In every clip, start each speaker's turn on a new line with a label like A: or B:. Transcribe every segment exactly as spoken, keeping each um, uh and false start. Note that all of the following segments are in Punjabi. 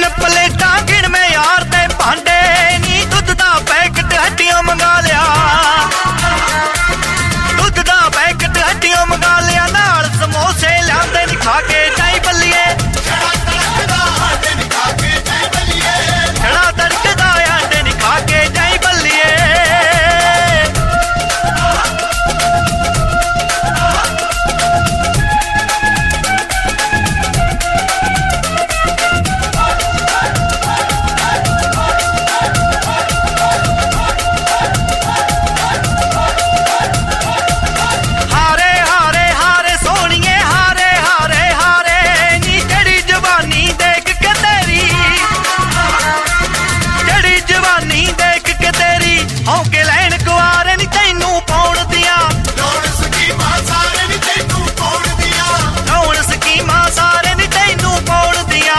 A: ਤਿੰਨ ਪਲੇਟਾਂ ਗਿਣ ਮੈਂ ਯਾਰ ਤੇ ਭਾਂਡੇ ਨੀ ਦੁੱਧ ਦਾ ਪੈਕਟ ਹੱਡੀਆਂ ਮੰਗਾ ਲਿਆ ਦੁੱਧ ਦਾ ਪੈਕਟ ਹੱਡੀਆਂ ਮੰਗਾ ਲਿਆ ਨਾਲ ਸਮੋਸੇ ਲਿਆਂਦੇ ਨੀ ਖਾ ਕੇ ਜਾਈ ਬੱਲੀਏ ਛੜਾ ਤੜਕਦਾ ਆਂਡੇ ਨੀ ਖਾ ਕੇ ਜਾਈ ਬੱਲੀਏ ਛੜਾ ਤੜਕਦਾ ਆਂਡੇ ਨੀ ਖਾ ਕੇ ਜਾਈ ਬੱਲੀਏ ਹੌਕੇ ਲੈਣ ਕੁਆਰੇ ਨੀ ਤੈਨੂੰ ਪਾਉਣ ਦੀਆਂ ਲੋੜ ਸਕੀਮਾਂ ਸਾਰੇ ਨੀ ਤੈਨੂੰ ਪਾਉਣ ਦੀਆਂ ਲੋੜ ਸਕੀਮਾਂ ਸਾਰੇ ਨੀ ਤੈਨੂੰ ਪਾਉਣ ਦੀਆਂ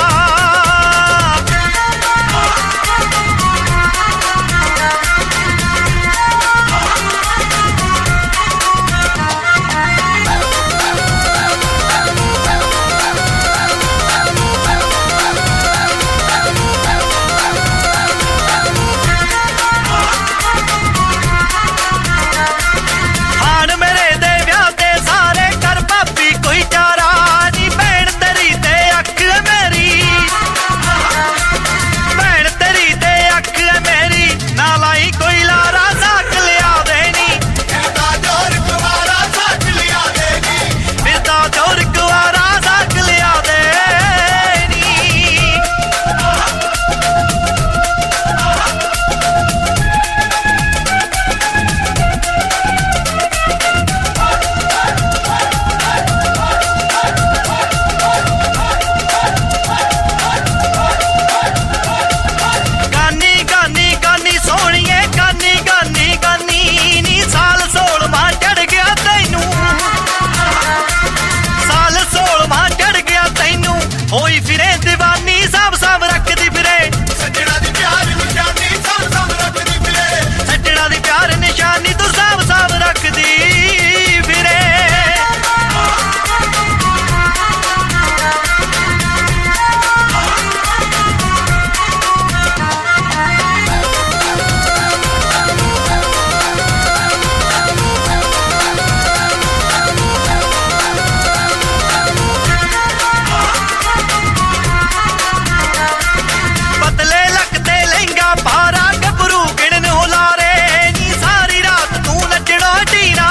A: ਹੋਈ ਫਿਰੇ ਦੀਵਾਨੀ ਸਭ ਸਭ ਰੱਖਦੀ ਫਿਰੇ ਸੱਜਣਾ ਦੀ ਪਿਆਰ ਨਿਸ਼ਾਨੀ ਸਭ ਸਭ ਰੱਖਦੀ ਫਿਰੇ ਸੱਜਣਾ ਦੀ ਪਿਆਰ ਨਿਸ਼ਾਨੀ ਤੂੰ ਸਭ ਸਭ ਰੱਖਦੀ ਫਿਰੇ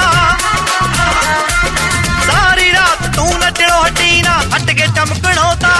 A: ਹਟ ਕੇ ਚਮਕਣੋਂ